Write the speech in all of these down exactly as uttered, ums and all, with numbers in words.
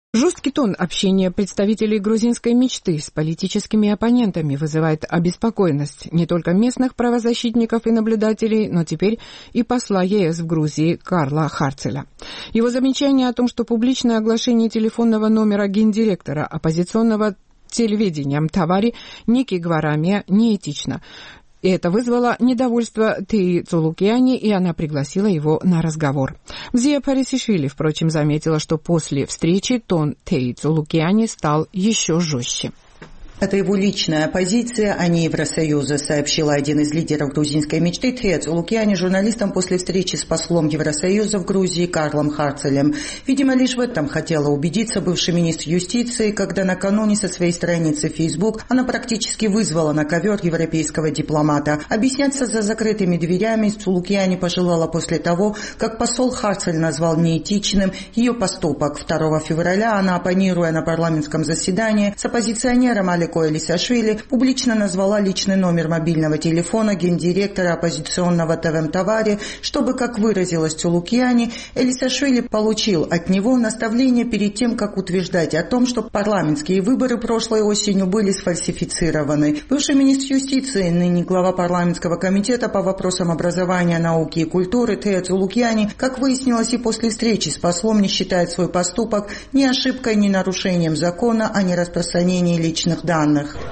Жесткий тон общения представителей грузинской мечты с политическими оппонентами вызывает обеспокоенность не только местных правозащитников и наблюдателей, но теперь и посла ЕС в Грузии Карла Харцеля. Его замечание о том, что публичное оглашение телефонного номера гендиректора оппозиционного телевидения Мтавари Ники Гварамия неэтично. И это вызвало недовольство Теи Цулукиани, и она пригласила его на разговор. Мзия Парисишвили, впрочем, заметила, что после встречи тон Теи Цулукиани стал еще жестче. Это его личная позиция, а не Евросоюза, сообщила один из лидеров грузинской мечты Тея Цулукиани журналистам после встречи с послом Евросоюза в Грузии Карлом Харцелем. Видимо, лишь в этом хотела убедиться бывший министр юстиции, когда накануне со своей страницы в Facebook она практически вызвала на ковер европейского дипломата. Объясняться за закрытыми дверями Цулукиани пожелала после того, как посол Харцель назвал неэтичным ее поступок. второго февраля она, оппонируя на парламентском заседании с оппозиционером Александром Элисашвили, публично назвала личный номер мобильного телефона гендиректора оппозиционного ТВ Мтавари, чтобы, как выразилась Цулукиани, Элисашвили получил от него наставление перед тем, как утверждать о том, что парламентские выборы прошлой осенью были сфальсифицированы. Бывший министр юстиции, ныне глава парламентского комитета по вопросам образования, науки и культуры Тея Цулукиани, как выяснилось и после встречи с послом, не считает свой поступок ни ошибкой, ни нарушением закона о нераспространении личных данных.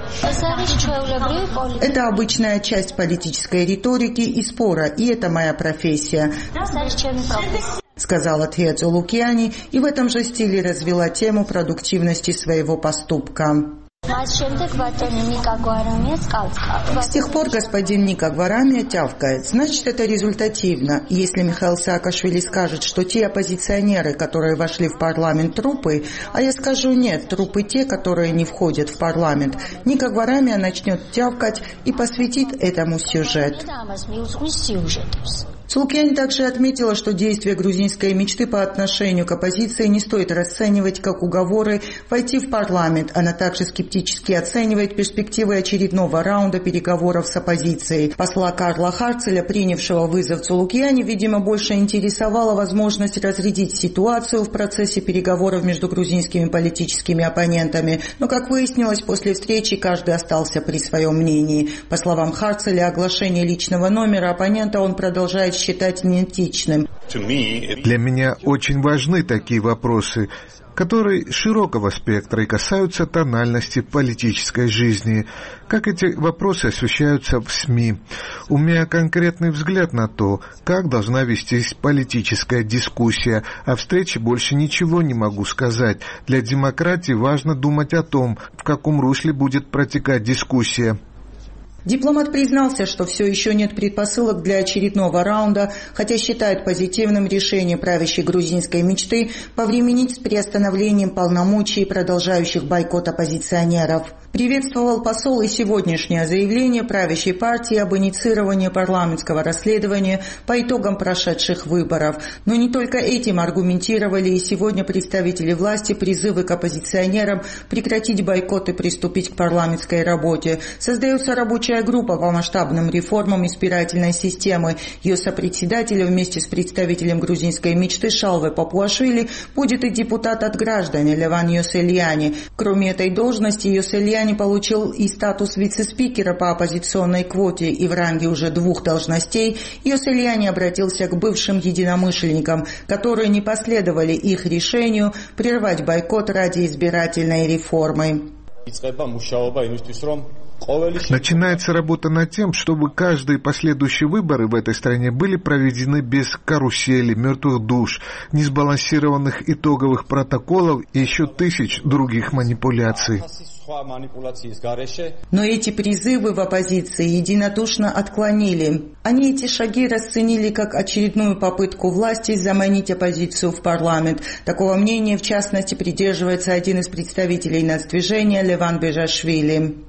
Это обычная часть политической риторики и спора, и это моя профессия, сказала Тея Цулукиани, и в этом же стиле развела тему продуктивности своего поступка. С тех пор господин Ника Гварамия тявкает. Значит, это результативно. Если Михаил Саакашвили скажет, что те оппозиционеры, которые вошли в парламент, трупы, а я скажу нет, трупы те, которые не входят в парламент, Ника Гварамия начнет тявкать и посвятит этому сюжет. Цулукиани также отметила, что действия грузинской мечты по отношению к оппозиции не стоит расценивать как уговоры войти в парламент. Она также скептически оценивает перспективы очередного раунда переговоров с оппозицией. Посла Карла Харцеля, принявшего вызов Цулукиани, видимо, больше интересовала возможность разрядить ситуацию в процессе переговоров между грузинскими политическими оппонентами. Но, как выяснилось, после встречи каждый остался при своем мнении. По словам Харцеля, оглашение личного номера оппонента он продолжает считать неэтичным. Для меня очень важны такие вопросы, которые широкого спектра и касаются тональности политической жизни, как эти вопросы освещаются в СМИ. У меня конкретный взгляд на то, как должна вестись политическая дискуссия. О встрече больше ничего не могу сказать. Для демократии важно думать о том, в каком русле будет протекать дискуссия. Дипломат признался, что все еще нет предпосылок для очередного раунда, хотя считает позитивным решение правящей грузинской мечты повременить с приостановлением полномочий продолжающих бойкот оппозиционеров. Приветствовал посол и сегодняшнее заявление правящей партии об инициировании парламентского расследования по итогам прошедших выборов. Но не только этим аргументировали и сегодня представители власти призывы к оппозиционерам прекратить бойкот и приступить к парламентской работе. Создается рабочая группа по масштабным реформам избирательной системы. Ее сопредседателем вместе с представителем грузинской мечты Шалвой Папуашвили будет и депутат от граждан Леван Йосельяни. Кроме этой должности, Йосельяни получил и статус вице-спикера по оппозиционной квоте, и в ранге уже двух должностей Йосельяни обратился к бывшим единомышленникам, которые не последовали их решению прервать бойкот ради избирательной реформы. Начинается работа над тем, чтобы каждые последующие выборы в этой стране были проведены без карусели, мертвых душ, несбалансированных итоговых протоколов и еще тысяч других манипуляций. Но эти призывы в оппозиции единодушно отклонили. Они эти шаги расценили как очередную попытку власти заманить оппозицию в парламент. Такого мнения, в частности, придерживается один из представителей нацдвижения Леван Бежашвили.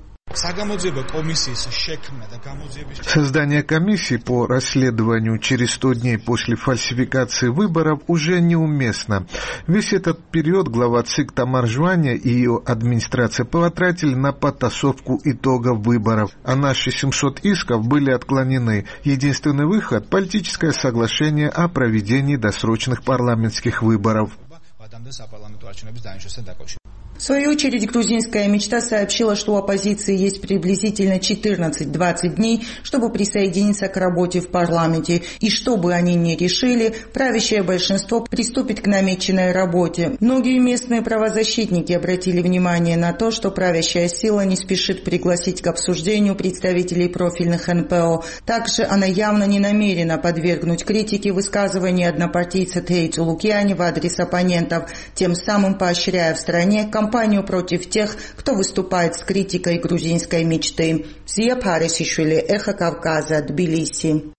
Создание комиссии по расследованию через сто дней после фальсификации выборов уже неуместно. Весь этот период глава ЦИК Тамар Жваня и ее администрация потратили на подтасовку итогов выборов, а наши семьсот исков были отклонены. Единственный выход – политическое соглашение о проведении досрочных парламентских выборов. В свою очередь, грузинская мечта сообщила, что у оппозиции есть приблизительно четырнадцать-двадцать дней, чтобы присоединиться к работе в парламенте. И что бы они ни решили, правящее большинство приступит к намеченной работе. Многие местные правозащитники обратили внимание на то, что правящая сила не спешит пригласить к обсуждению представителей профильных эн пэ о. Также она явно не намерена подвергнуть критике высказывания однопартийца Тейцу Лукиани в адрес оппонентов, тем самым поощряя в стране кампанию кампанию против тех, кто выступает с критикой грузинской мечты. Зия Парисишвили, Эхо Кавказа, Тбилиси.